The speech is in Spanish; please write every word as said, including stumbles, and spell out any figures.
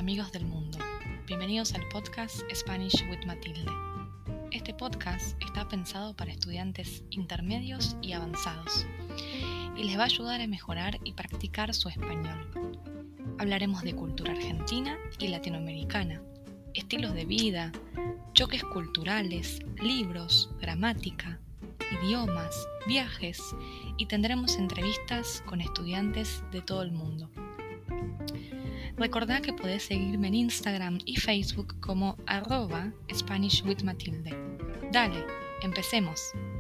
amigos del mundo. Bienvenidos al podcast Spanish with Matilde. Este podcast está pensado para estudiantes intermedios y avanzados y les va a ayudar a mejorar y practicar su español. Hablaremos de cultura argentina y latinoamericana, estilos de vida, choques culturales, libros, gramática, idiomas, viajes y tendremos entrevistas con estudiantes de todo el mundo. Recordá que podés seguirme en Instagram y Facebook como arroba Spanish with Matilde. Dale, empecemos.